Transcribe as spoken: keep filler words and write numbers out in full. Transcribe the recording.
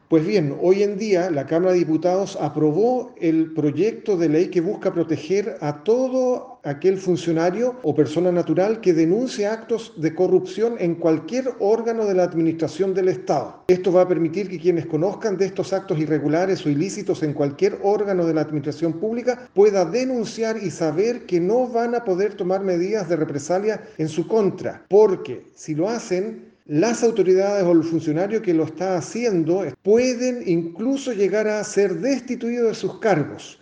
Pues bien, hoy en día la Cámara de Diputados aprobó el proyecto de ley que busca proteger a todo aquel funcionario o persona natural que denuncie actos de corrupción en cualquier órgano de la administración del Estado. Esto va a permitir que quienes conozcan de estos actos irregulares o ilícitos en cualquier órgano de la administración pública pueda denunciar y saber que no van a poder tomar medidas de represalia en su contra, porque si lo hacen, las autoridades o el funcionario que lo está haciendo pueden incluso llegar a ser destituidos de sus cargos.